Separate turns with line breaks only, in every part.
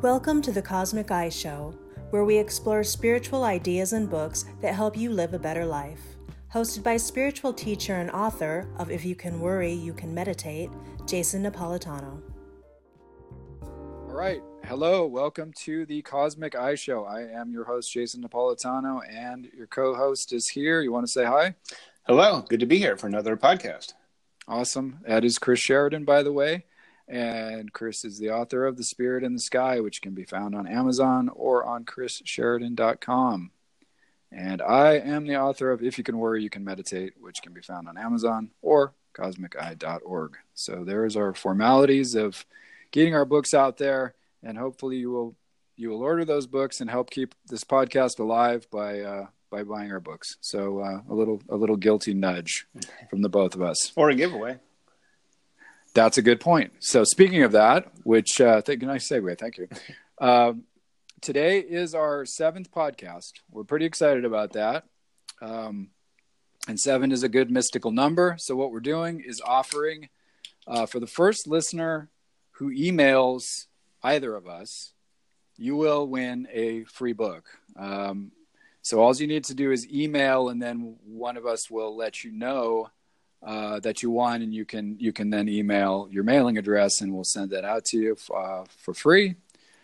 Welcome to the Cosmic Eye Show, where we explore spiritual ideas and books that help you live a better life. Hosted by spiritual teacher and author of If You Can Worry, You Can Meditate, Jason Napolitano.
All right. Hello. Welcome to the Cosmic Eye Show. I am your host, Jason Napolitano, and your co-host is here. You want to say hi?
Hello. Good to be here for another podcast.
Awesome. That is Chris Sheridan, by the way. And Chris is the author of The Spirit in the Sky, which can be found on Amazon or on chrissheridan.com. And I am the author of If You Can Worry, You Can Meditate, which can be found on Amazon or cosmiceye.org. So there's our formalities of getting our books out there, and hopefully you will order those books and help keep this podcast alive by buying our books. So a little guilty nudge from the both of us,
or a giveaway.
That's a good point. So speaking of that, which nice segue, thank you. Today is our 7th podcast. We're pretty excited about that. And 7 is a good mystical number. So what we're doing is offering for the first listener who emails either of us, you will win a free book. So all you need to do is email, and then one of us will let you know that you won, and you can then email your mailing address, and we'll send that out to you for free.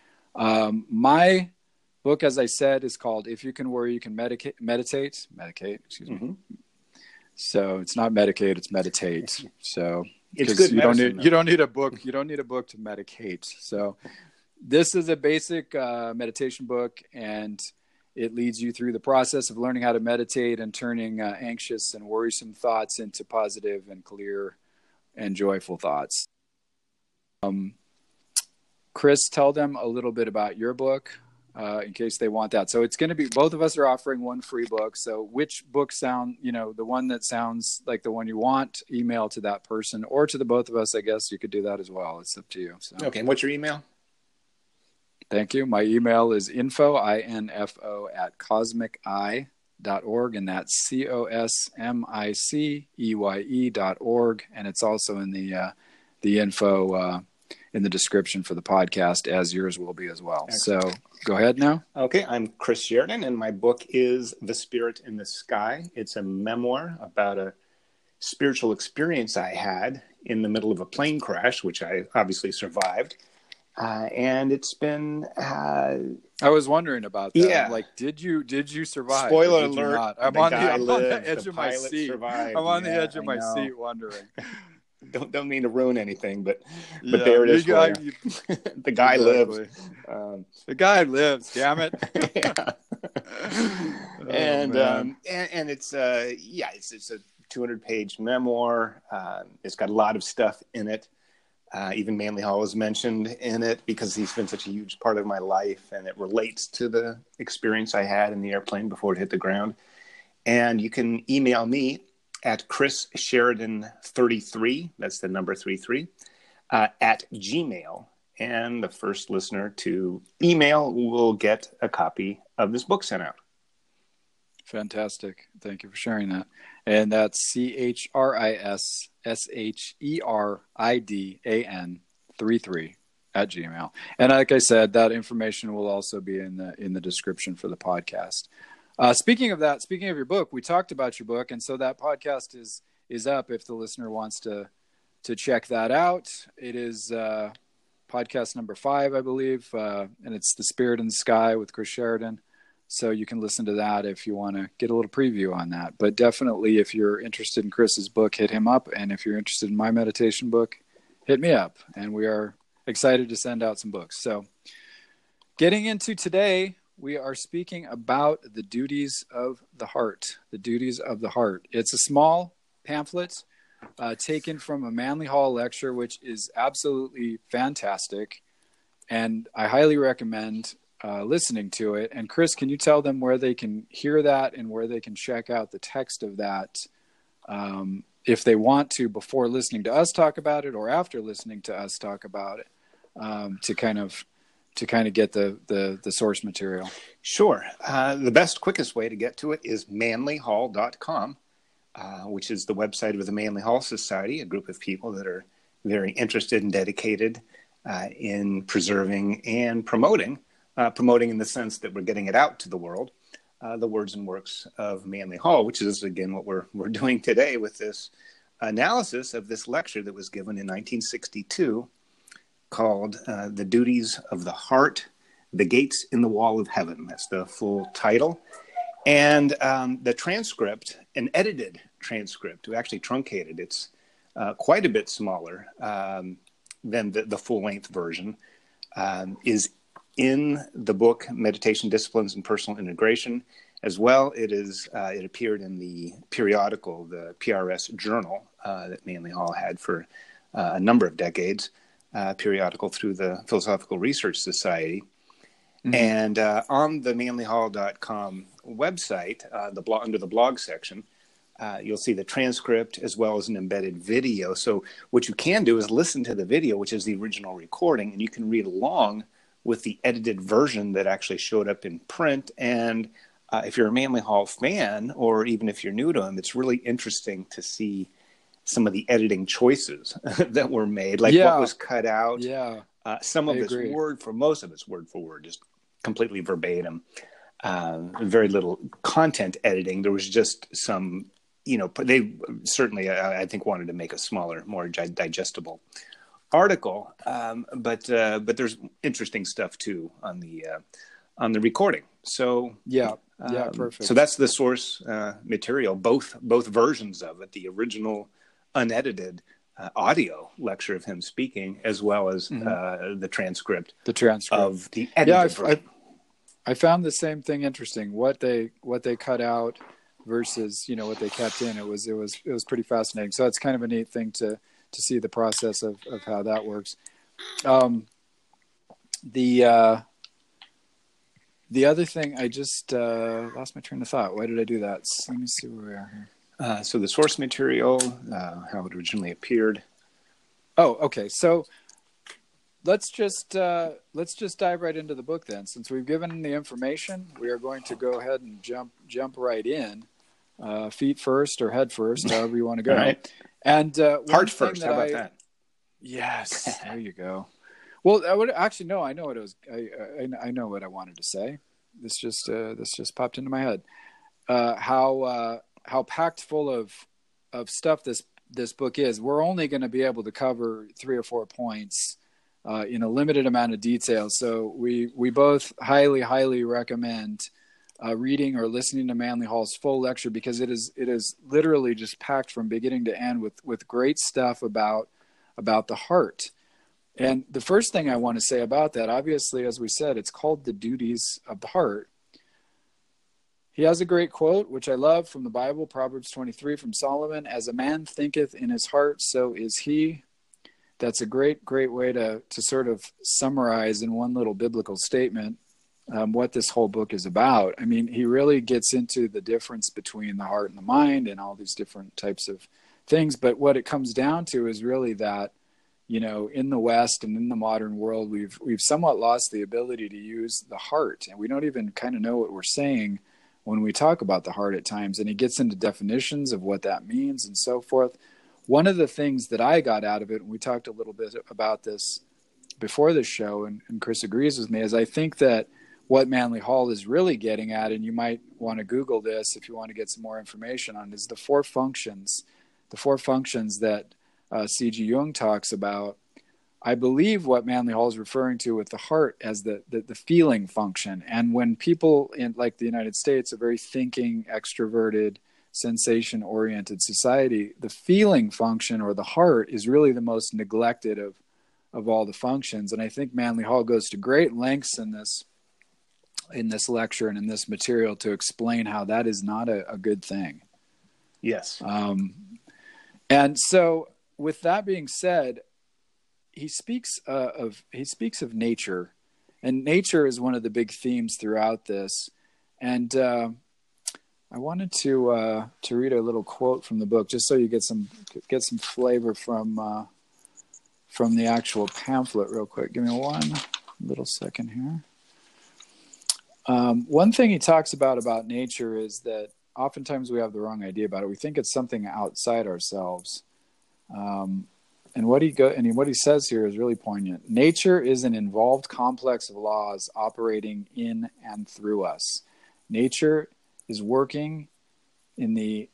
My book, as I said, is called If You Can Worry, You Can Meditate. Excuse me. Mm-hmm. So it's not medicate, it's meditate. So
it's good.
You don't need a book. You don't need a book to medicate. So this is a basic meditation book, and it leads you through the process of learning how to meditate and turning anxious and worrisome thoughts into positive and clear and joyful thoughts. Chris, tell them a little bit about your book in case they want that. So it's going to be, both of us are offering one free book. So which book the one that sounds like the one you want, email to that person, or to the both of us, I guess you could do that as well. It's up to you. So.
Okay. What's your email?
Thank you. My email is info at cosmiceye.org, and that's cosmiceye.org. And it's also in the info in the description for the podcast, as yours will be as well. Excellent. So go ahead now.
Okay. I'm Chris Sheridan, and my book is The Spirit in the Sky. It's a memoir about a spiritual experience I had in the middle of a plane crash, which I obviously survived. And it's been.
I was wondering about that.
Yeah.
Like, did you survive?
Spoiler alert!
I'm on the edge of my seat.
Survived.
I'm on the edge of my seat, wondering.
Don't mean to ruin anything, but there it is. The guy lives.
The guy lives. Damn it!
And it's it's a 200-page memoir. It's got a lot of stuff in it. Even Manly Hall is mentioned in it because he's been such a huge part of my life, and it relates to the experience I had in the airplane before it hit the ground. And you can email me at chrissheridan33, that's the number 33, at Gmail. And the first listener to email will get a copy of this book sent out.
Fantastic. Thank you for sharing that. And that's CHRISSHERIDAN 33 at Gmail. And like I said, that information will also be in the description for the podcast. Speaking of your book, we talked about your book, and so that podcast is up if the listener wants to check that out. It is podcast number 5, I believe, and it's The Spirit in the Sky with Chris Sheridan. So you can listen to that if you want to get a little preview on that. But definitely, if you're interested in Chris's book, hit him up. And if you're interested in my meditation book, hit me up. And we are excited to send out some books. So getting into today, we are speaking about the duties of the heart. The duties of the heart. It's a small pamphlet taken from a Manly Hall lecture, which is absolutely fantastic. And I highly recommend listening to it. And Chris, can you tell them where they can hear that and where they can check out the text of that if they want to, before listening to us talk about it or after listening to us talk about it, to kind of get the source material?
Sure. The best, quickest way to get to it is manlyhall.com, which is the website of the Manly Hall Society, a group of people that are very interested and dedicated in preserving and promoting in the sense that we're getting it out to the world, the words and works of Manly Hall, which is, again, what we're doing today with this analysis of this lecture that was given in 1962 called The Duties of the Heart, The Gates in the Wall of Heaven. That's the full title. And the transcript, an edited transcript, we actually truncated. It's quite a bit smaller than the full-length version, is in the book Meditation Disciplines and Personal Integration. As well, it appeared in the periodical, the PRS Journal that Manly Hall had for a number of decades, periodical through the Philosophical Research Society. Mm-hmm. And on the manlyhall.com website, under the blog section, you'll see the transcript as well as an embedded video. So what you can do is listen to the video, which is the original recording, and you can read along with the edited version that actually showed up in print. And if you're a Manly Hall fan, or even if you're new to him, it's really interesting to see some of the editing choices that were made, like what was cut out.
Yeah.
Some of it's most of it's word for word, just completely verbatim. Very little content editing. There was just some, they certainly, I think, wanted to make a smaller, more digestible article. But there's interesting stuff too on the recording. So
perfect.
So that's the source material, both versions of it, the original unedited audio lecture of him speaking, as well as the transcript of the edited version.
I found the same thing interesting. What they cut out versus what they kept in. It was pretty fascinating. So it's kind of a neat thing to see the process of how that works. The other thing, I just lost my train of thought. Why did I do that? So let me see where we are here.
So the source material, how it originally appeared.
Oh, okay. So let's just dive right into the book then. Since we've given the information, we are going to go ahead and jump right in, feet first or head first, however you want to go.
All right.
And
heart first. How about that?
Yes, there you go. Well, I would actually no. I know what it was. I know what I wanted to say. This just popped into my head. How packed full of stuff this book is. We're only going to be able to cover 3 or 4 points in a limited amount of detail. So we both highly recommend reading or listening to Manly Hall's full lecture, because it is literally just packed from beginning to end with great stuff about the heart. And the first thing I want to say about that, obviously, as we said, it's called The Duties of the Heart. He has a great quote, which I love, from the Bible, Proverbs 23, from Solomon: "As a man thinketh in his heart, so is he." That's a great way to sort of summarize in one little biblical statement what this whole book is about. I mean, he really gets into the difference between the heart and the mind and all these different types of things. But what it comes down to is really that, in the West and in the modern world, we've somewhat lost the ability to use the heart, and we don't even kind of know what we're saying when we talk about the heart at times. And he gets into definitions of what that means and so forth. One of the things that I got out of it, and we talked a little bit about this before this show, and Chris agrees with me, is I think that what Manly Hall is really getting at, and you might want to Google this if you want to get some more information on, is the four functions that C.G. Jung talks about. I believe what Manly Hall is referring to with the heart as the feeling function. And when people in, like, the United States, a very thinking, extroverted, sensation-oriented society, the feeling function, or the heart, is really the most neglected of all the functions. And I think Manly Hall goes to great lengths in this lecture and in this material to explain how that is not a good thing.
Yes.
And so, with that being said, he speaks of nature, and nature is one of the big themes throughout this. And I wanted to read a little quote from the book, just so you get some flavor from the actual pamphlet, real quick. Give me one little second here. One thing he talks about nature is that oftentimes we have the wrong idea about it. We think it's something outside ourselves. And what he says here is really poignant. Nature is an involved complex of laws operating in and through us. Nature is working in the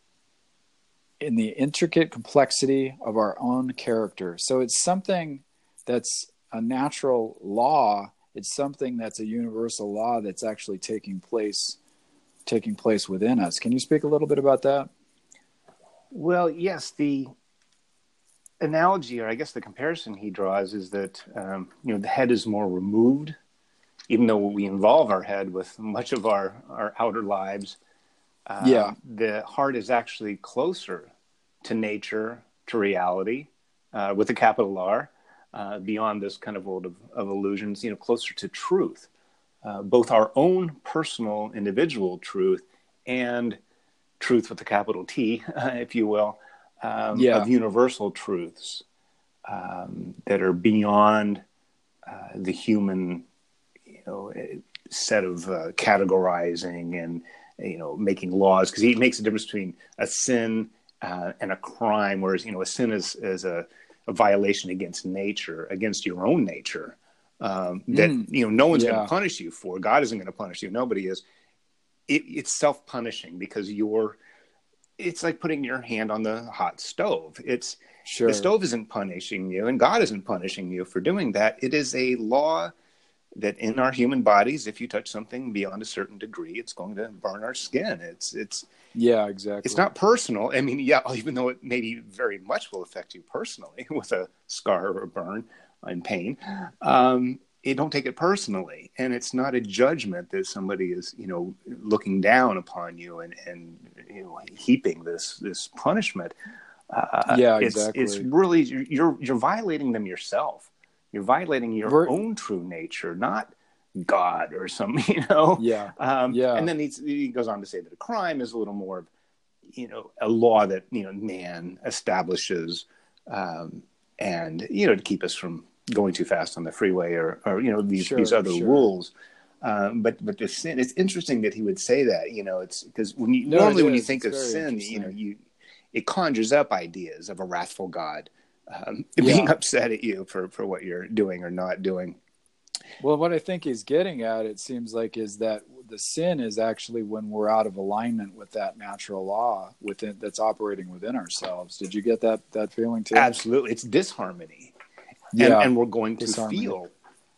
intricate complexity of our own character. So it's something that's a natural law. It's something that's a universal law that's actually taking place within us. Can you speak a little bit about that?
Well, yes, the analogy, or I guess the comparison he draws, is that the head is more removed, even though we involve our head with much of our outer lives. The heart is actually closer to nature, to reality, with a capital R, beyond this kind of world of illusions. Closer to truth, both our own personal, individual truth and truth with a capital T, if you will. Of universal truths that are beyond the human, set of categorizing and making laws. Because he makes a difference between a sin and a crime, whereas a sin is a violation against nature, against your own nature, that no one's going to punish you for. God isn't going to punish you. Nobody is. It's self-punishing because it's like putting your hand on the hot stove. The stove isn't punishing you, and God isn't punishing you for doing that. It is a law that in our human bodies, if you touch something beyond a certain degree, it's going to burn our skin. Exactly. It's not personal. I mean, even though it maybe very much will affect you personally with a scar or a burn and pain, don't take it personally. And it's not a judgment that somebody is, looking down upon you and heaping this punishment.
Exactly.
It's really, you're violating them yourself. You're violating your own true nature, not God or some, And then he goes on to say that a crime is a little more of, a law that, man establishes, and, to keep us from going too fast on the freeway or these other rules. But the sin, it's interesting that he would say that, it's because when you think of sin, it conjures up ideas of a wrathful God being upset at you for what you're doing or not doing.
Well, what I think he's getting at, it seems like, is that the sin is actually when we're out of alignment with that natural law that's operating within ourselves. Did you get that feeling too?
Absolutely. It's disharmony. And we're going to feel,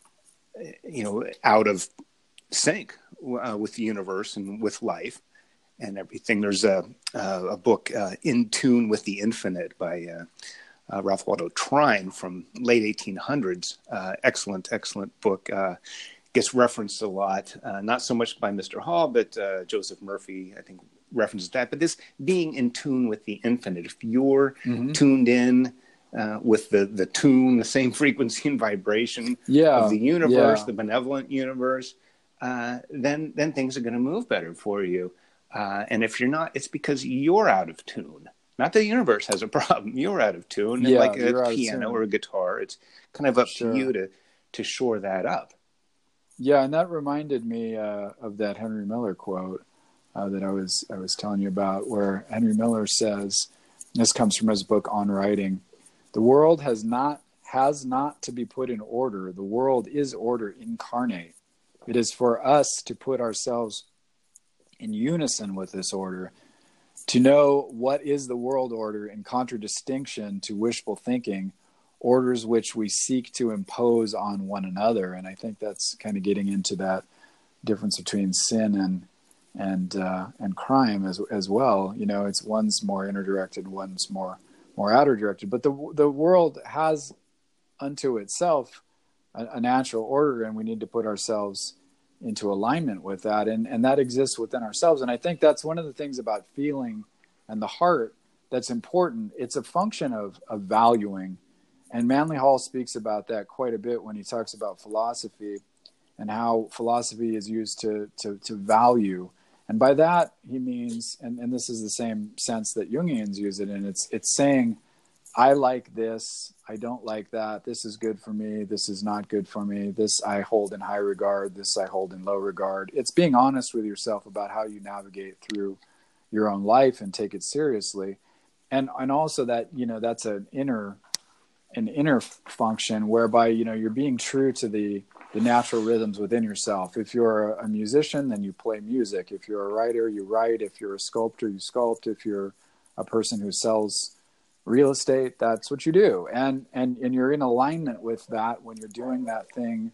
out of sync with the universe and with life and everything. There's a book, In Tune with the Infinite, by Ralph Waldo Trine from late 1800s. Excellent book. Gets referenced a lot, not so much by Mr. Hall, but Joseph Murphy, I think, references that. But this being in tune with the infinite, if you're tuned in with the tune, the same frequency and vibration of the universe, the benevolent universe, then things are going to move better for you. And if you're not, it's because you're out of tune. Not that the universe has a problem. You're out of tune. And like a piano or a guitar, it's kind of up to you to shore that up.
Yeah, and that reminded me of that Henry Miller quote that I was telling you about, where Henry Miller says, this comes from his book On Writing, "The world has not to be put in order. The world is order incarnate. It is for us to put ourselves in unison with this order, to know what is the world order in contradistinction to wishful thinking, orders which we seek to impose on one another." And I think that's kind of getting into that difference between sin and crime as well. It's one's more inner directed, one's more outer directed. But the world has unto itself a natural order, and we need to put ourselves into alignment with that, and that exists within ourselves. And I think that's one of the things about feeling and the heart that's important. It's a function of valuing. And Manly Hall speaks about that quite a bit when he talks about philosophy and how philosophy is used to value. And by that, he means, and this is the same sense that Jungians use it in, it's saying, I like this, I don't like that, this is good for me, this is not good for me, this I hold in high regard, this I hold in low regard. It's being honest with yourself about how you navigate through your own life and take it seriously. And also that, that's an inner an inner function whereby, you know, you're being true to the natural rhythms within yourself. If you're a musician, then you play music. If you're a writer, you write. If you're a sculptor, you sculpt. If you're a person who sells real estate, that's what you do. And you're in alignment with that when you're doing that thing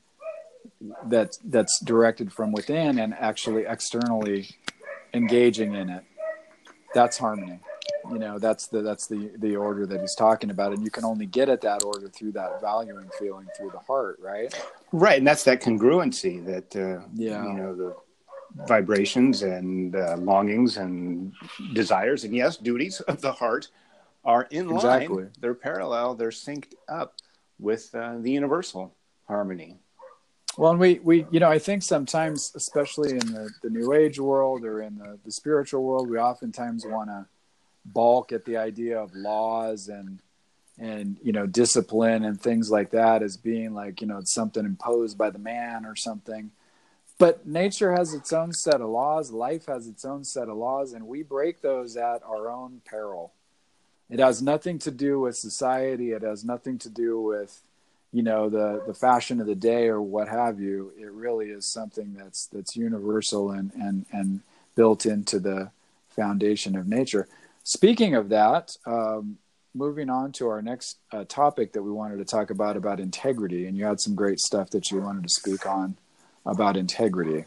that's directed from within and actually externally engaging in it. That's harmony. You know, that's the order that he's talking about, and you can only get at that order through that valuing feeling through the heart, right?
Right, and that's that congruency that you
Yeah.
know, the vibrations and longings and desires and yes, duties of the heart are in
Exactly.
line. They're parallel. They're synced up with the universal harmony.
Well, and we you know, I think sometimes, especially in the New Age world or in the spiritual world, we oftentimes want to balk at the idea of laws and you know, discipline and things like that as being like, you know, it's something imposed by the man or something. But nature has its own set of laws. Life has its own set of laws, and we break those at our own peril. It has nothing to do with society. It has nothing to do with, you know, the fashion of the day or what have you. It really is something that's universal and built into the foundation of nature. Speaking of that, moving on to our next topic that we wanted to talk about integrity, and you had some great stuff that you wanted to speak on about integrity.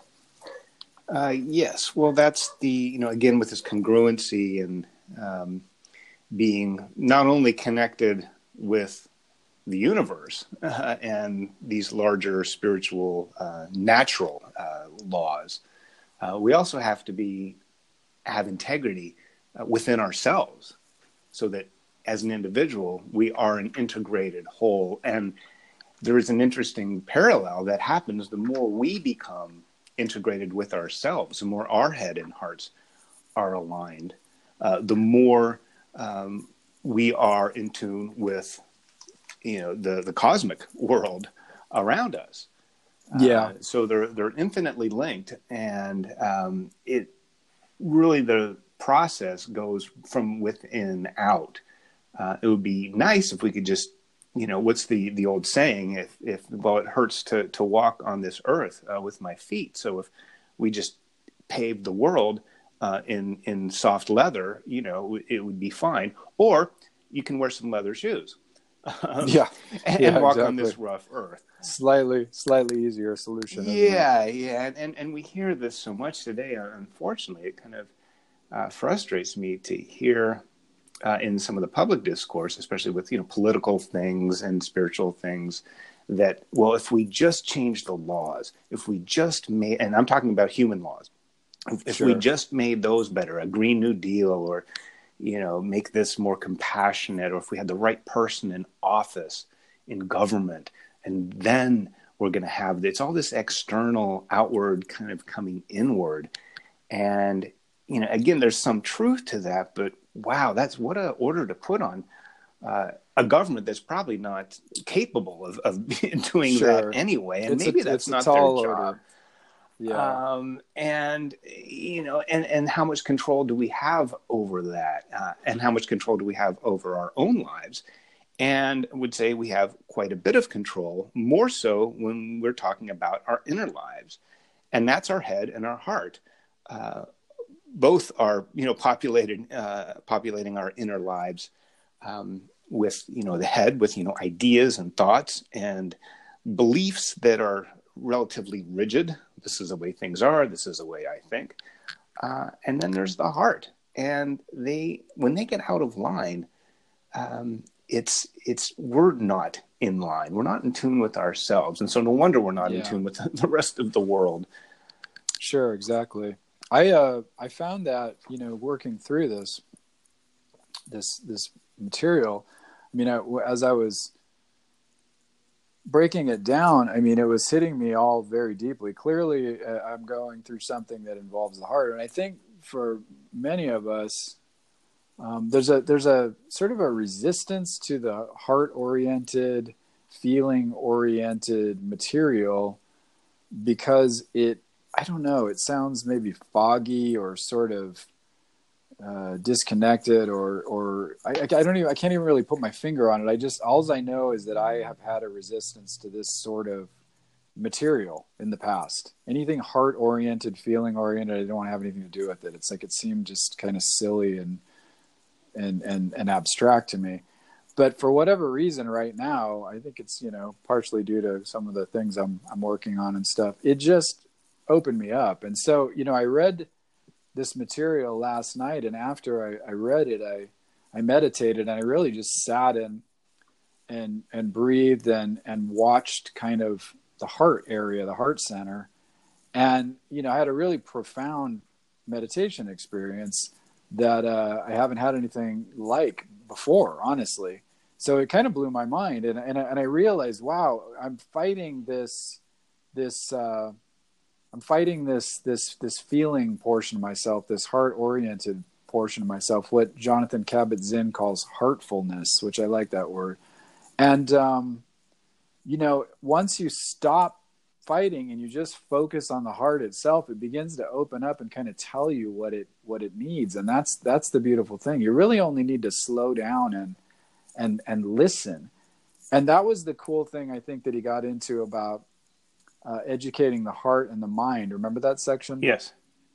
Yes, well, that's the, you know, again, with this congruency and being not only connected with the universe and these larger spiritual, natural laws, we also have to have integrity within ourselves, so that as an individual, we are an integrated whole. And there is an interesting parallel that happens the more we become integrated with ourselves, the more our head and hearts are aligned, the more we are in tune with, you know, the cosmic world around us.
Yeah.
So they're infinitely linked, and it really, the process goes from within out. It would be nice if we could just, you know, what's the old saying? If well, it hurts to walk on this earth with my feet. So if we just paved the world in soft leather, you know, it would be fine. Or you can wear some leather shoes.
Yeah.
And walk
exactly.
on this rough earth.
Slightly easier solution.
Yeah. And we hear this so much today. Unfortunately, it kind of frustrates me to hear in some of the public discourse, especially with, you know, political things and spiritual things, that, well, if we just change the laws, if we just made, and I'm talking about human laws, if we just made those better, a Green New Deal, or, you know, make this more compassionate, or if we had the right person in office in government, and then we're going to have, it's all this external, outward kind of coming inward. And, you know, again, there's some truth to that, but wow, that's what an order to put on a government that's probably not capable of doing that anyway. And maybe that's not their job.
Yeah.
And, you know, and how much control do we have over that? And how much control do we have over our own lives? And I would say we have quite a bit of control, more so when we're talking about our inner lives. And that's our head and our heart. Both are, you know, populating our inner lives with, you know, the head with, you know, ideas and thoughts and beliefs that are relatively rigid. This is the way things are. This is the way I think. And then there's the heart. And when they get out of line, we're not in line. We're not in tune with ourselves. And so no wonder we're not in tune with the rest of the world.
Sure, exactly. I found that, you know, working through this material, I mean, as I was breaking it down, I mean, it was hitting me all very deeply. Clearly, I'm going through something that involves the heart, and I think for many of us, there's a sort of a resistance to the heart-oriented, feeling-oriented material because I don't know, it sounds maybe foggy or sort of, disconnected, or I can't even really put my finger on it. All I know is that I have had a resistance to this sort of material in the past. Anything heart oriented, feeling oriented, I don't want to have anything to do with it. It's like it seemed just kind of silly and abstract to me. But for whatever reason right now, I think it's, partially due to some of the things I'm working on and stuff. It just opened me up. And so, I read this material last night, and after I read it, I meditated, and I really just sat in and breathed and watched kind of the heart area, the heart center. And, I had a really profound meditation experience that I haven't had anything like before, honestly. So it kind of blew my mind. And I realized, wow, I'm fighting this feeling portion of myself, this heart-oriented portion of myself, what Jonathan Kabat-Zinn calls heartfulness, which I like that word. And, once you stop fighting and you just focus on the heart itself, it begins to open up and kind of tell you what it needs. And that's the beautiful thing. You really only need to slow down and listen. And that was the cool thing, I think, that he got into about educating the heart and the mind. Remember that section?
Yes.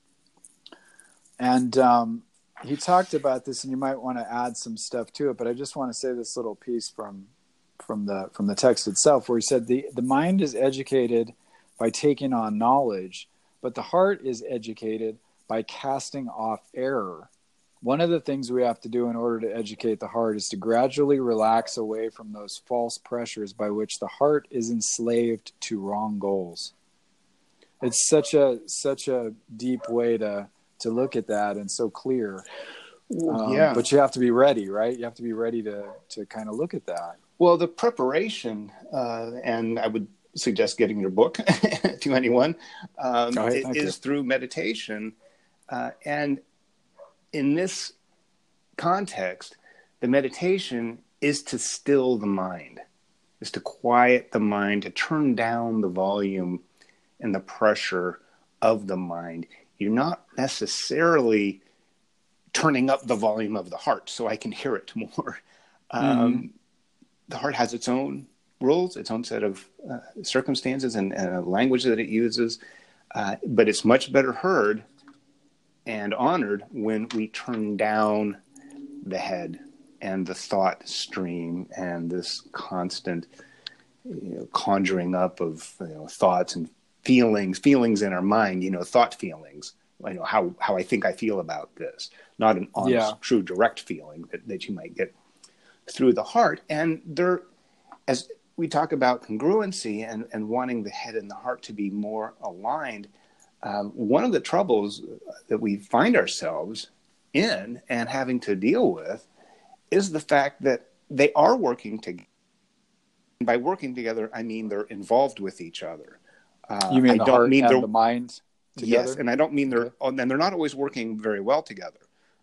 And he talked about this, and you might want to add some stuff to it, but I just want to say this little piece from the text itself, where he said the mind is educated by taking on knowledge, but the heart is educated by casting off error. One of the things we have to do in order to educate the heart is to gradually relax away from those false pressures by which the heart is enslaved to wrong goals. It's such a deep way to look at that, and so clear.
Yeah.
But you have to be ready, right? You have to be ready to kind of look at that.
Well, the preparation, and I would suggest getting your book to anyone, is through meditation. And in this context, the meditation is to still the mind, is to quiet the mind, to turn down the volume and the pressure of the mind. You're not necessarily turning up the volume of the heart so I can hear it more. The heart has its own rules, its own set of circumstances and language that it uses, but it's much better heard and honored when we turn down the head and the thought stream and this constant conjuring up of thoughts and feelings in our mind, thought feelings. How I think I feel about this, not an honest, true, direct feeling that you might get through the heart. And there, as we talk about congruency and wanting the head and the heart to be more aligned, one of the troubles that we find ourselves in and having to deal with is the fact that they are working together. By working together, I mean they're involved with each other.
You mean the heart and the mind together?
Yes, and I don't mean and they're not always working very well together.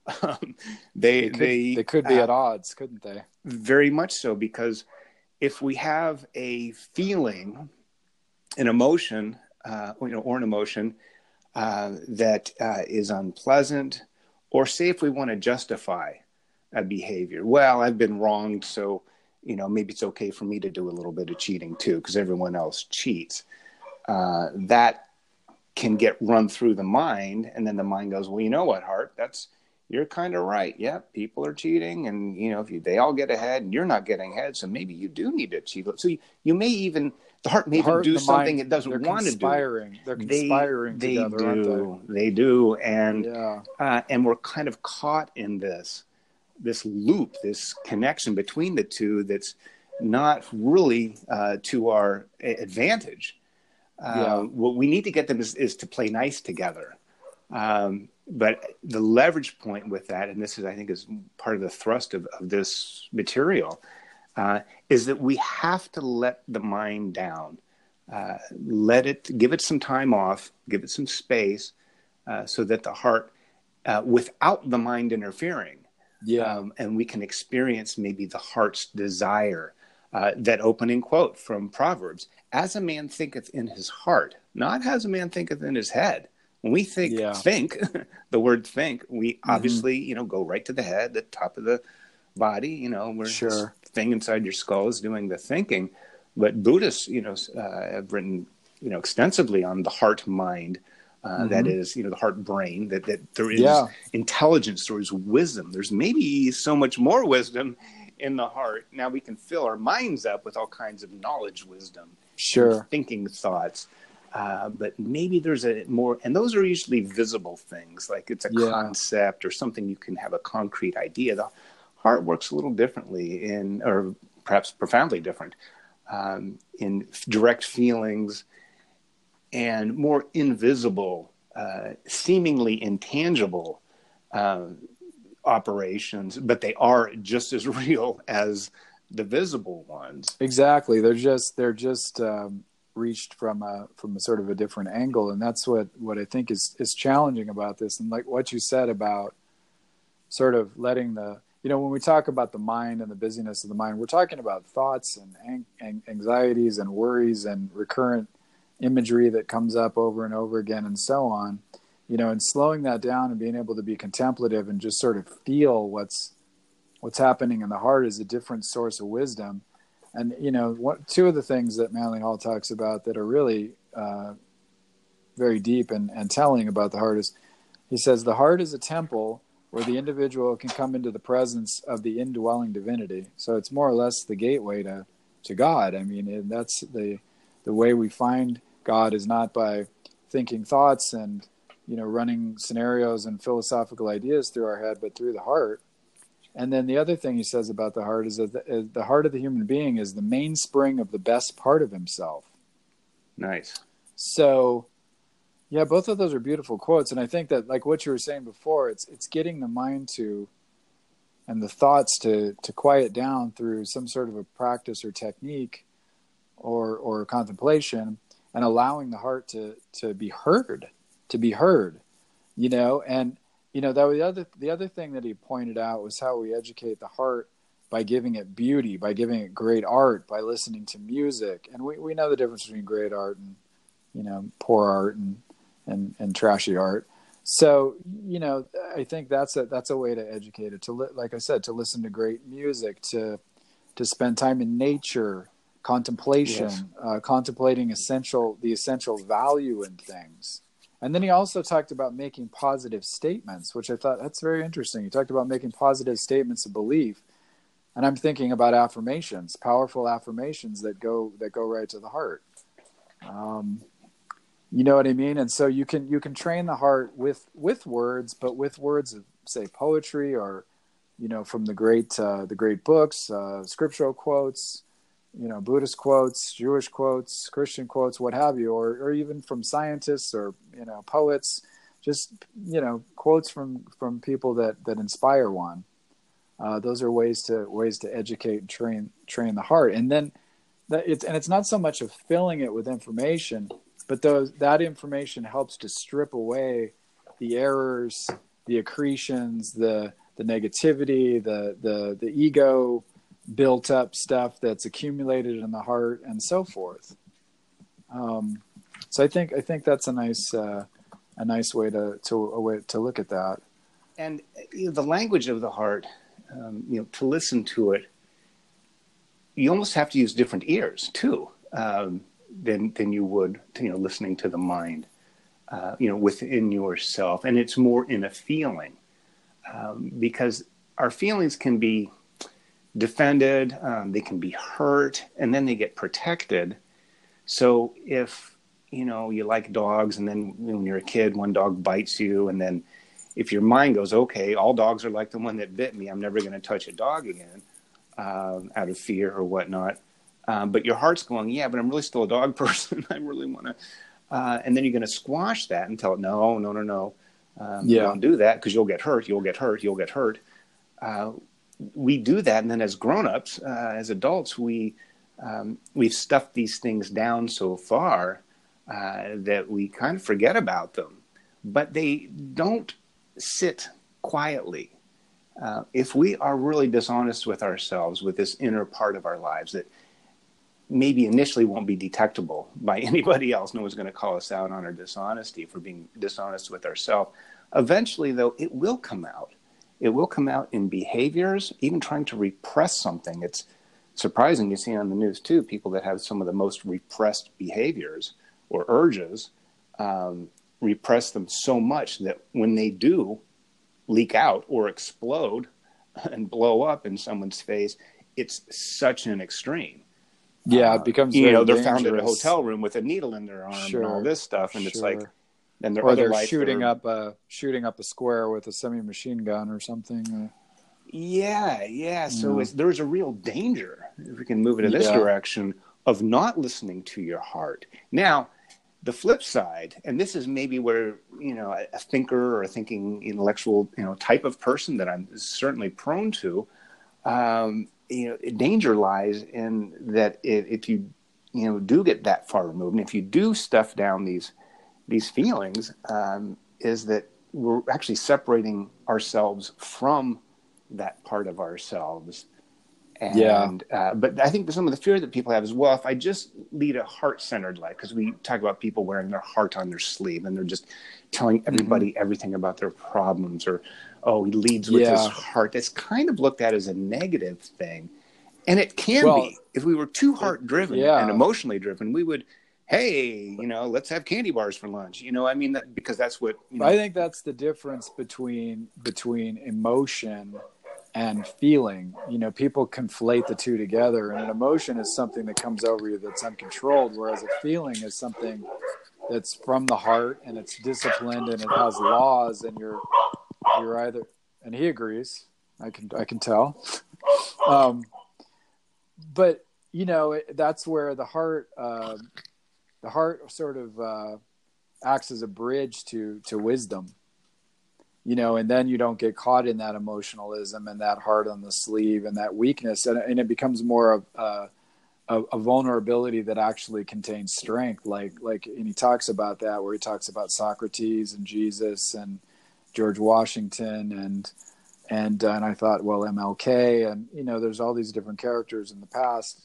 They
could be at odds, couldn't they?
Very much so, because if we have a feeling, an emotion, or an emotion that is unpleasant, or say if we want to justify a behavior, well, I've been wronged, so maybe it's okay for me to do a little bit of cheating too, because everyone else cheats. That can get run through the mind, and then the mind goes, well, you know what, heart, you're kind of right. Yeah, people are cheating, and they all get ahead, and you're not getting ahead, so maybe you do need to cheat. So you may even the heart may even do something it doesn't want to do.
They're conspiring together, aren't they?
They do, and we're kind of caught in this loop, this connection between the two that's not really to our advantage. What we need to get them is to play nice together. But the leverage point with that, and this is, I think, is part of the thrust of this material, is that we have to let the mind down, give it some time off, give it some space, so that the heart, without the mind interfering, and we can experience maybe the heart's desire. That opening quote from Proverbs, as a man thinketh in his heart, not as a man thinketh in his head. When we
Yeah.
think, the word think, we
Mm-hmm.
obviously, go right to the head, the top of the body, where this
Sure.
thing inside your skull is doing the thinking. But Buddhists, have written, extensively on the heart mind. That
Mm-hmm.
is, the heart brain, that there is
Yeah.
intelligence, there is wisdom. There's maybe so much more wisdom in the heart. Now we can fill our minds up with all kinds of knowledge, wisdom, and
Sure.
thinking thoughts. But maybe there's a more, and those are usually visible things, like it's a
Yeah.
concept or something you can have a concrete idea. The heart works a little differently or perhaps profoundly different, in direct feelings and more invisible, seemingly intangible operations, but they are just as real as the visible ones.
Exactly. They're just reached from a sort of a different angle, and that's what I think is challenging about this. And like what you said about sort of letting when we talk about the mind and the busyness of the mind, we're talking about thoughts and anxieties and worries and recurrent imagery that comes up over and over again and so on. And slowing that down and being able to be contemplative and just sort of feel what's happening in the heart is a different source of wisdom. And two of the things that Manly Hall talks about that are really very deep and telling about the heart is, he says, the heart is a temple where the individual can come into the presence of the indwelling divinity. So it's more or less the gateway to God. I mean, that's the way we find God is not by thinking thoughts and running scenarios and philosophical ideas through our head, but through the heart. And then the other thing he says about the heart is that the heart of the human being is the mainspring of the best part of himself.
Nice.
So, yeah, both of those are beautiful quotes. And I think that, like what you were saying before, it's getting the mind and the thoughts to quiet down through some sort of a practice or technique or contemplation, and allowing the heart to be heard, and that the other thing that he pointed out was how we educate the heart by giving it beauty, by giving it great art, by listening to music. And we know the difference between great art and poor art and trashy art. So I think that's a way to educate it. Like I said, to listen to great music, to spend time in nature, contemplation,
Yes.
contemplating the essential value in things. And then he also talked about making positive statements, which I thought that's very interesting. He talked about making positive statements of belief, and I'm thinking about affirmations, powerful affirmations that go right to the heart. You know what I mean? And so you can train the heart with words, but with words of, say, poetry or from the great books, scriptural quotes, Buddhist quotes, Jewish quotes, Christian quotes, what have you, or even from scientists or poets, just quotes from people that inspire one. Those are ways to educate and train the heart. And then it's not so much of filling it with information, but that information helps to strip away the errors, the accretions, the negativity, the ego built up stuff that's accumulated in the heart, and so forth. So I think that's a nice way to look at that.
And the language of the heart, to listen to it, you almost have to use different ears too, than you would, listening to the mind, within yourself. And it's more in a feeling, because our feelings can be defended, they can be hurt, and then they get protected. So if you like dogs, and then when you're a kid, one dog bites you, and then if your mind goes, okay, all dogs are like the one that bit me, I'm never going to touch a dog again, out of fear or whatnot. But your heart's going, yeah, but I'm really still a dog person. I really want to. And then you're going to squash that and tell it, no. Don't do that, because you'll get hurt. We do that, and then as grown-ups, as adults, we've stuffed these things down so far that we kind of forget about them. But they don't sit quietly. If we are really dishonest with ourselves, with this inner part of our lives, that maybe initially won't be detectable by anybody else. No one's going to call us out on our dishonesty for being dishonest with ourselves. Eventually, though, it will come out. It will come out in behaviors, even trying to repress something. It's surprising. You see on the news, too, people that have some of the most repressed behaviors or urges repress them so much that when they do leak out or explode and blow up in someone's face, it's such an extreme.
Yeah, it becomes
they're
dangerous.
Found in a hotel room with a needle in their arm and all this stuff, and it's like, and
they're shooting up a square with a semi-machine gun or something.
Yeah. So there's a real danger, if we can move it in this direction, of not listening to your heart. Now, the flip side, and this is maybe where, a thinker or a thinking intellectual, type of person that I'm certainly prone to, danger lies in that if you, do get that far removed, and if you do stuff down these feelings, is that we're actually separating ourselves from that part of ourselves. And, but I think some of the fear that people have is, well, if I just lead a heart-centered life, because we talk about people wearing their heart on their sleeve and they're just telling everybody everything about their problems, or, oh, he leads with his heart. That's kind of looked at as a negative thing. And it can be. If we were too heart-driven and emotionally driven, we would, hey, let's have candy bars for lunch. Because that's what...
I think that's the difference between emotion and feeling. People conflate the two together, and an emotion is something that comes over you that's uncontrolled, whereas a feeling is something that's from the heart and it's disciplined and it has laws, and you're either, and he agrees, I can tell. But that's where the heart sort of acts as a bridge to wisdom. And then you don't get caught in that emotionalism and that heart on the sleeve and that weakness. And it becomes more of a vulnerability that actually contains strength. And he talks about that, where he talks about Socrates and Jesus and George Washington and I thought, well, MLK, and, there's all these different characters in the past,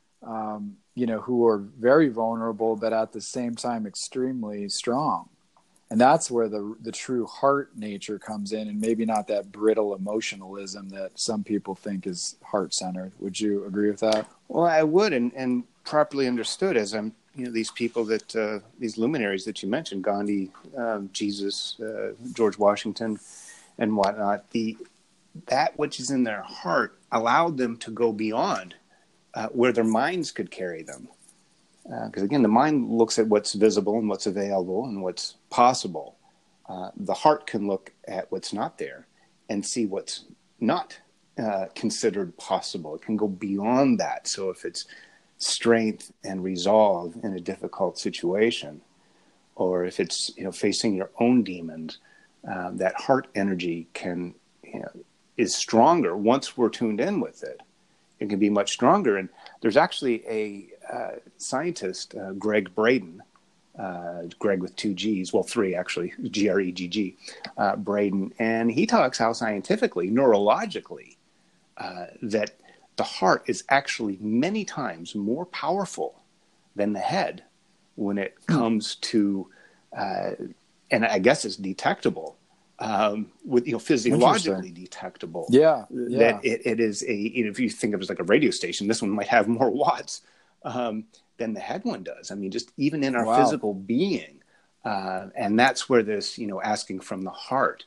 who are very vulnerable, but at the same time, extremely strong. And that's where the true heart nature comes in, and maybe not that brittle emotionalism that some people think is heart-centered. Would you agree with that?
Well, I would, and properly understood, as I'm, these people that, these luminaries that you mentioned, Gandhi, Jesus, George Washington, and whatnot, that which is in their heart allowed them to go beyond where their minds could carry them. Because again, the mind looks at what's visible and what's available and what's possible. The heart can look at what's not there and see what's not considered possible. It can go beyond that. So if it's strength and resolve in a difficult situation, or if it's facing your own demons, that heart energy can is stronger once we're tuned in with it. It can be much stronger. And there's actually a scientist, Greg Braden, Greg with 2 G's, well, 3 actually, Gregg, Braden, and he talks how scientifically, neurologically, that the heart is actually many times more powerful than the head when it comes to, and I guess it's detectable, with physiologically detectable. That it is if you think of it as like a radio station, this one might have more watts than the head one does. I mean, just even in our physical being, and that's where this asking from the heart.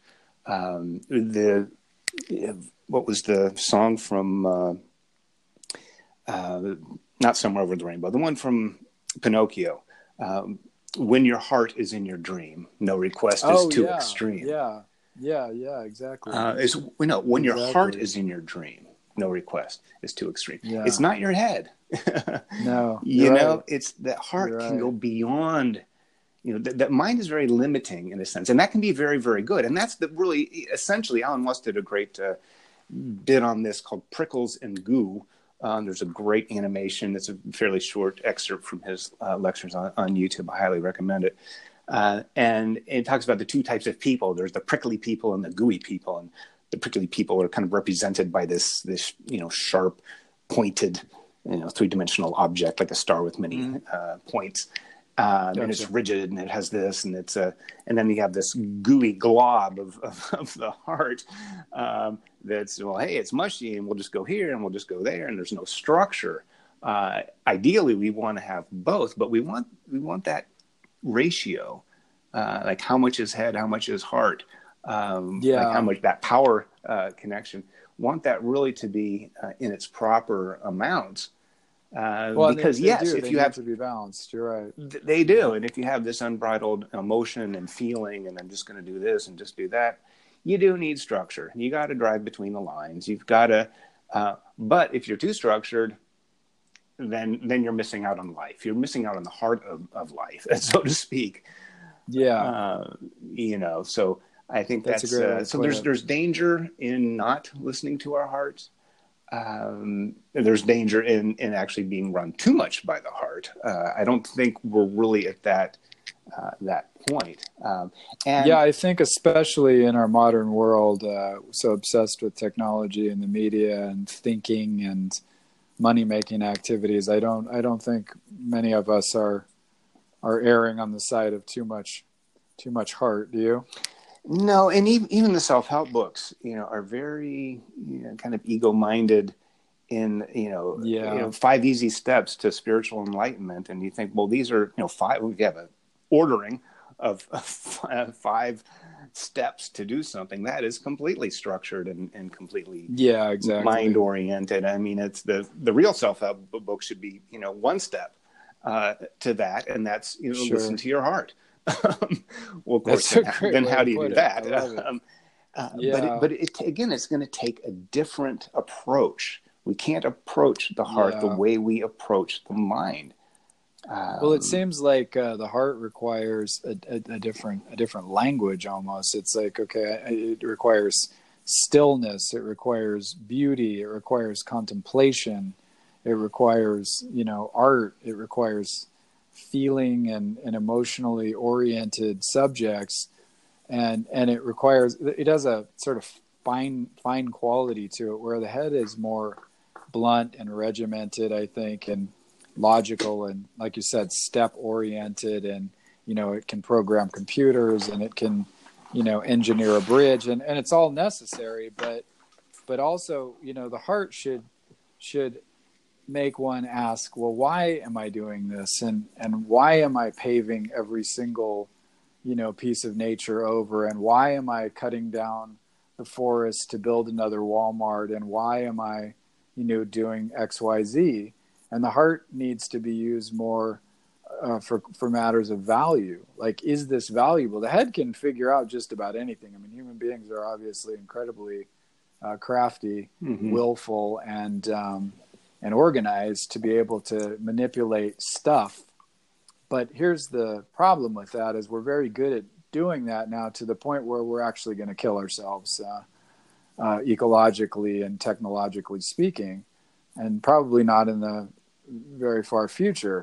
What was the song from not Somewhere Over the Rainbow, the one from Pinocchio? When your heart is in your dream, no request is too extreme.
Exactly.
When your heart is in your dream, no request is too extreme. It's not your head.
No,
it's that heart can go beyond. That mind is very limiting in a sense, and that can be very, very good. And that's really essentially. Alan Watts did a great bit on this called Prickles and Goo. There's a great animation. It's a fairly short excerpt from his lectures on YouTube. I highly recommend it. And it talks about the two types of people. There's the prickly people and the gooey people. And the prickly people are kind of represented by this sharp, pointed, three-dimensional object, like a star with many points.
Gotcha.
And it's rigid, and it has this, and and then you have this gooey glob of the heart that's, well, hey, it's mushy, and we'll just go here, and we'll just go there, and there's no structure. Ideally, we want to have both, but we want that ratio, like how much is head, how much is heart, like how much that power connection. Want that really to be in its proper amounts. Because if you have
to be balanced, you're right.
They do, and if you have this unbridled emotion and feeling, and I'm just going to do this and just do that, you do need structure. You got to drive between the lines. You've got to, but if you're too structured, then you're missing out on life. You're missing out on the heart of life, so to speak.
Yeah.
So I think that's a great so there's danger in not listening to our hearts. There's danger in actually being run too much by the heart. I don't think we're really at that point.
I think especially in our modern world, so obsessed with technology and the media and thinking and money-making activities, I don't think many of us are erring on the side of too much heart. Do you?
No, and even the self-help books, are very kind of ego-minded in 5 easy steps to spiritual enlightenment, and you think, well, these are 5. We have an ordering of 5 steps to do something that is completely structured and completely mind-oriented. I mean, it's the real self-help book should be 1 step to that, and that's listen to your heart. Well, of course, then how do you do that? But again, it's going to take a different approach. We can't approach the heart the way we approach the mind.
Well, it seems like the heart requires a different language almost. It's like, okay, it requires stillness, it requires beauty, it requires contemplation, it requires art, it requires feeling and emotionally oriented subjects, and it has a sort of fine quality to it, where the head is more blunt and regimented, I think, and logical, and like you said, step oriented, and it can program computers, and it can engineer a bridge, and it's all necessary, but also the heart should make one ask, well, why am I doing this? And why am I paving every single, piece of nature over? And why am I cutting down the forest to build another Walmart? And why am I, doing X, Y, Z? And the heart needs to be used more for matters of value. Like, is this valuable? The head can figure out just about anything. I mean, human beings are obviously incredibly crafty, willful, and organized to be able to manipulate stuff. But here's the problem with that, is we're very good at doing that now, to the point where we're actually going to kill ourselves, ecologically and technologically speaking, and probably not in the very far future.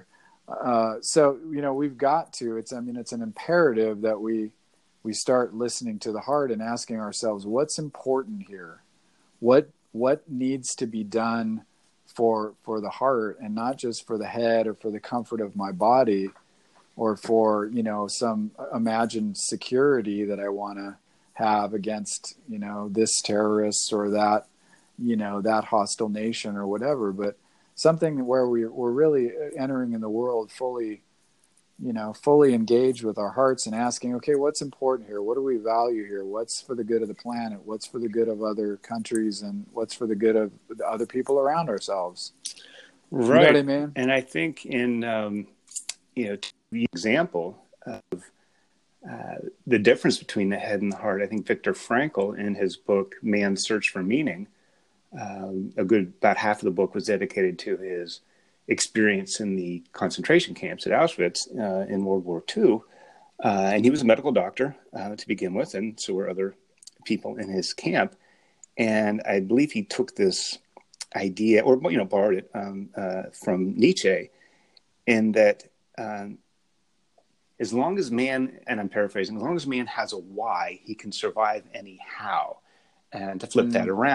So, we've got to, it's an imperative that we start listening to the heart and asking ourselves, what's important here? What needs to be done for the heart, and not just for the head or for the comfort of my body, or for some imagined security that I want to have against this terrorist or that that hostile nation or whatever, but something where we're really entering in the world fully engaged with our hearts and asking, okay, what's important here? What do we value here? What's for the good of the planet? What's for the good of other countries? And what's for the good of the other people around ourselves?
Right.
You know what I mean?
And I think in, the example of the difference between the head and the heart, I think Viktor Frankl, in his book, Man's Search for Meaning, about half of the book was dedicated to his experience in the concentration camps at Auschwitz in World War II. And he was a medical doctor to begin with, and so were other people in his camp. And I believe he took this idea, or borrowed it from Nietzsche, in that as long as man, and I'm paraphrasing, as long as man has a why, he can survive any how. And to flip that around,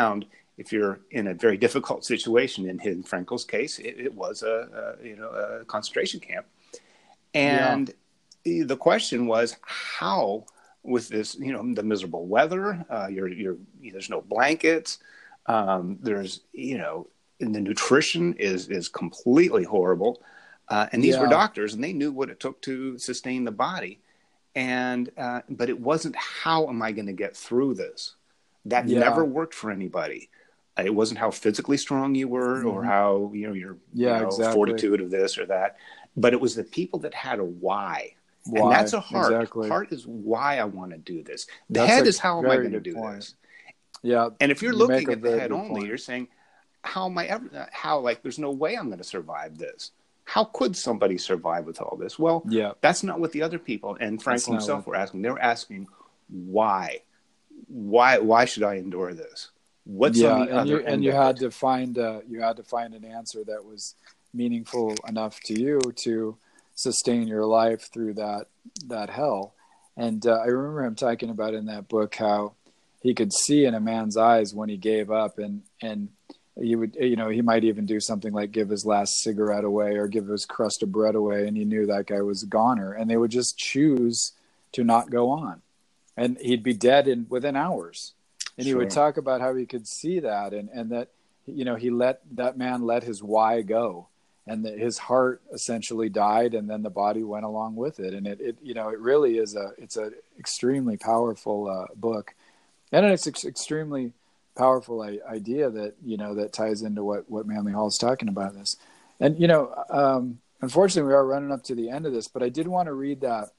if you're in a very difficult situation. In Frankel's case, it was a concentration camp. And the question was, how, with this, the miserable weather, there's no blankets, there's, and the nutrition is completely horrible. And these were doctors, and they knew what it took to sustain the body. But it wasn't, how am I going to get through this? That never worked for anybody. It wasn't how physically strong you were, or how, your
exactly.
fortitude of this or that, but it was the people that had a why. And that's a heart. Exactly. Heart is why I want to do this. The head is, how am I going to do this?
Yeah.
And if you're looking at the head only, you're saying, how am I ever, there's no way I'm going to survive this. How could somebody survive with all this? Well, that's not what the other people and Frankel himself were asking. They were asking, why? Why should I endure this? What's on the other end?
And you had to find an answer that was meaningful enough to you to sustain your life through that hell. And I remember him talking about in that book how he could see in a man's eyes when he gave up, and he would, he might even do something like give his last cigarette away or give his crust of bread away, and he knew that guy was a goner, and they would just choose to not go on, and he'd be dead within hours. And he would talk about how he could see that, and that, that man let his why go, and that his heart essentially died, and then the body went along with it. And it really is it's a extremely powerful book, and it's extremely powerful idea that, that ties into what Manly Hall is talking about this. And, unfortunately we are running up to the end of this, but I did want to read that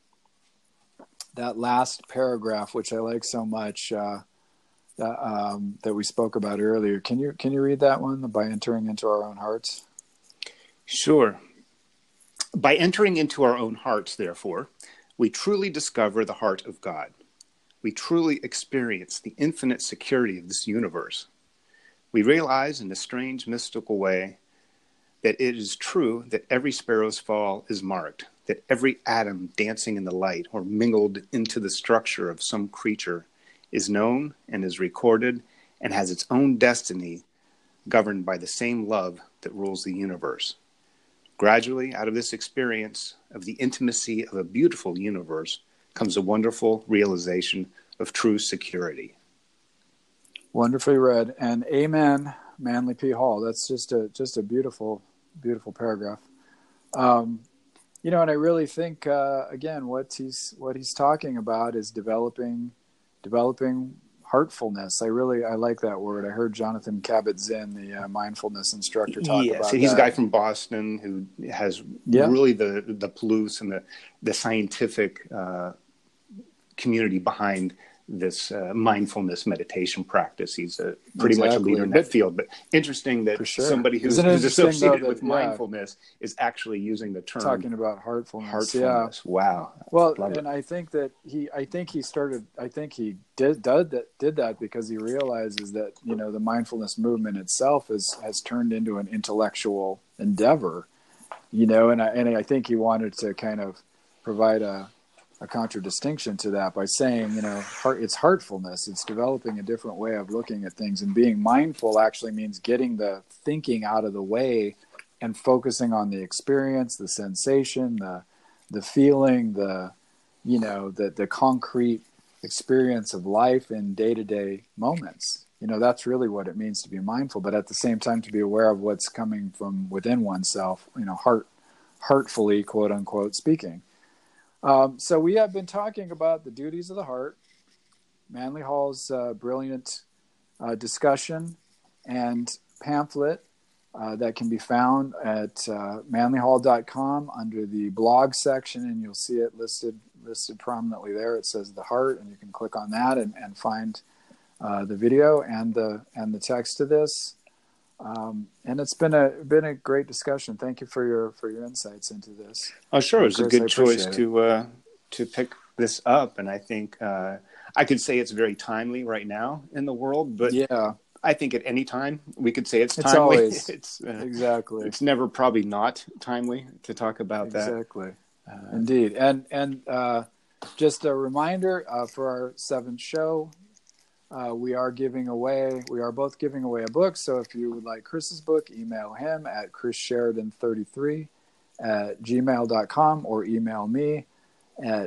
last paragraph, which I like so much, that we spoke about earlier. Can you read that one? By entering into our own hearts?
Sure. By entering into our own hearts, therefore, we truly discover the heart of God. We truly experience the infinite security of this universe. We realize in a strange mystical way that it is true that every sparrow's fall is marked, that every atom dancing in the light or mingled into the structure of some creature is known and is recorded and has its own destiny governed by the same love that rules the universe. Gradually, out of this experience of the intimacy of a beautiful universe comes a wonderful realization of true security.
Wonderfully read, and amen, Manly P. Hall. That's just a beautiful, beautiful paragraph. And I really think again, what he's talking about is developing heartfulness. I like that word. I heard Jonathan Kabat-Zinn, the mindfulness instructor, talk about that.
He's a guy from Boston who has really the plus and the scientific community behind this mindfulness meditation practice. He's pretty much a leader in that field. But interesting that somebody who's associated with mindfulness is actually using the term,
talking about heartfulness.
Yeah. Wow.
Well, and I think that he did that because he realizes that, the mindfulness movement itself has turned into an intellectual endeavor, and I think he wanted to kind of provide a contradistinction to that by saying, it's heartfulness. It's developing a different way of looking at things, and being mindful actually means getting the thinking out of the way and focusing on the experience, the sensation, the feeling, the concrete experience of life in day-to-day moments. That's really what it means to be mindful, but at the same time to be aware of what's coming from within oneself, heartfully, quote unquote, speaking. So we have been talking about the duties of the heart, Manly Hall's brilliant discussion and pamphlet that can be found at manlyhall.com under the blog section, and you'll see it listed prominently there. It says the heart, and you can click on that and find the video and the text of this. And it's been a great discussion. Thank you for your insights into this.
Oh, sure. It was a good choice to pick this up. And I think I could say it's very timely right now in the world, but I think at any time we could say it's timely.
Always, exactly.
It's never probably not timely to talk about that.
Exactly. Indeed. And just a reminder for our 7th show, we are both giving away a book. So if you would like Chris's book, email him at chrissheridan33@gmail.com or email me at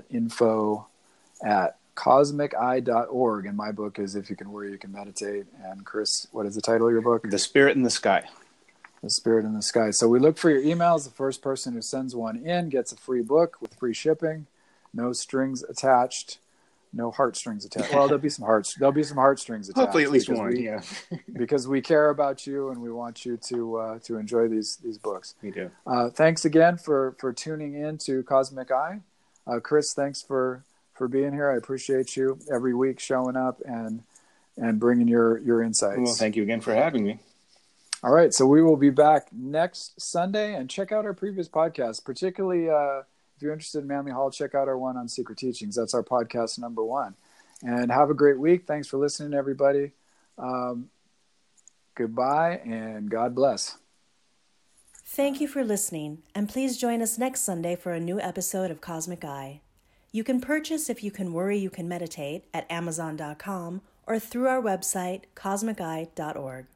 info@cosmiceye.org. And my book is If You Can Worry, You Can Meditate. And Chris, what is the title of your book?
The Spirit in the Sky.
The Spirit in the Sky. So we look for your emails. The first person who sends one in gets a free book with free shipping, no strings attached. No heartstrings attached. Well, there'll be some heartstrings attached.
Hopefully, at least one. Yeah,
because we care about you and we want you to enjoy these books.
We do.
Thanks again for tuning in to Cosmic Eye. Chris, thanks for being here. I appreciate you every week showing up and bringing your insights.
Well, thank you again for having me.
All right, so we will be back next Sunday, and check out our previous podcast, particularly. If you're interested in Manly Hall, check out our one on Secret Teachings. That's our podcast number 1. And have a great week. Thanks for listening, everybody. Goodbye, and God bless.
Thank you for listening, and please join us next Sunday for a new episode of Cosmic Eye. You can purchase If You Can Worry, You Can Meditate at Amazon.com or through our website, cosmiceye.org.